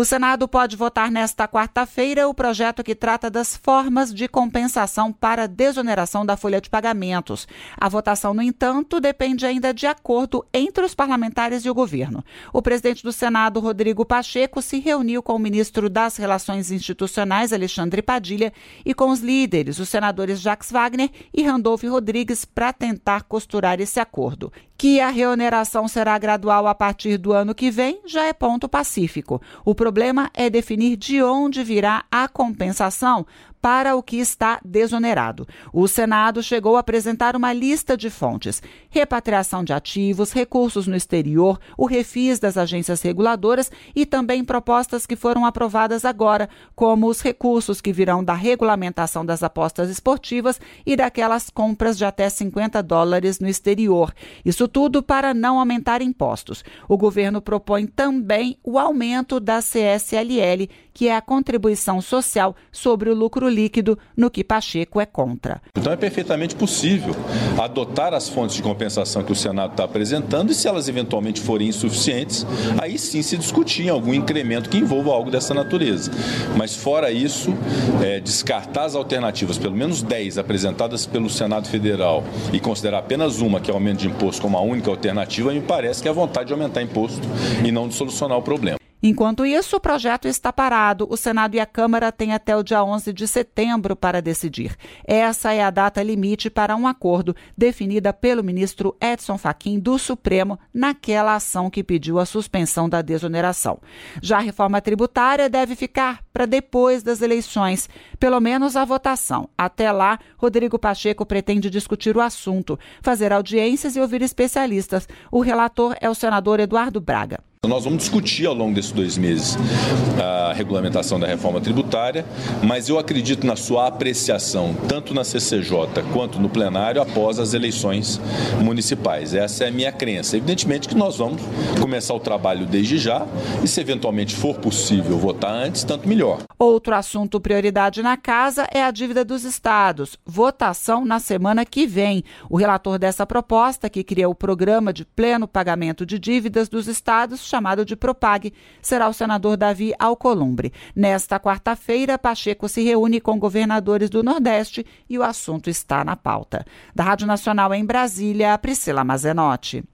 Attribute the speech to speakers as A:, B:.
A: O Senado pode votar nesta quarta-feira o projeto que trata das formas de compensação para desoneração da folha de pagamentos. A votação, no entanto, depende ainda de acordo entre os parlamentares e o governo. O presidente do Senado, Rodrigo Pacheco, se reuniu com o ministro das Relações Institucionais, Alexandre Padilha, e com os líderes, os senadores Jacques Wagner e Randolph Rodrigues, para tentar costurar esse acordo. Que a reoneração será gradual a partir do ano que vem já é ponto pacífico. O problema é definir de onde virá a compensação para o que está desonerado. O Senado chegou a apresentar uma lista de fontes: repatriação de ativos, recursos no exterior, o refis das agências reguladoras e também propostas que foram aprovadas agora, como os recursos que virão da regulamentação das apostas esportivas e daquelas compras de até $50 no exterior. Isso tudo para não aumentar impostos. O governo propõe também o aumento da CSLL, que é a contribuição social sobre o lucro líquido, no que Pacheco é contra.
B: Então é perfeitamente possível adotar as fontes de compensação que o Senado está apresentando e, se elas eventualmente forem insuficientes, aí sim se discutir algum incremento que envolva algo dessa natureza. Mas fora isso, descartar as alternativas, pelo menos 10 apresentadas pelo Senado Federal, e considerar apenas uma, que é o aumento de imposto, como a única alternativa, me parece que é a vontade de aumentar imposto e não de solucionar o problema.
A: Enquanto isso, o projeto está parado. O Senado e a Câmara têm até o dia 11 de setembro para decidir. Essa é a data limite para um acordo definida pelo ministro Edson Fachin do Supremo naquela ação que pediu a suspensão da desoneração. Já a reforma tributária deve ficar para depois das eleições, pelo menos a votação. Até lá, Rodrigo Pacheco pretende discutir o assunto, fazer audiências e ouvir especialistas. O relator é o senador Eduardo Braga.
B: Nós vamos discutir ao longo desses 2 meses a regulamentação da reforma tributária, mas eu acredito na sua apreciação, tanto na CCJ quanto no plenário, após as eleições municipais. Essa é a minha crença. Evidentemente que nós vamos começar o trabalho desde já e, se eventualmente for possível votar antes, tanto melhor.
A: Outro assunto prioridade na casa é a dívida dos estados. Votação na semana que vem. O relator dessa proposta, que cria o programa de pleno pagamento de dívidas dos estados, chamado de Propag, será o senador Davi Alcolumbre. Nesta quarta-feira, Pacheco se reúne com governadores do Nordeste e o assunto está na pauta. Da Rádio Nacional em Brasília, Priscila Mazenotti.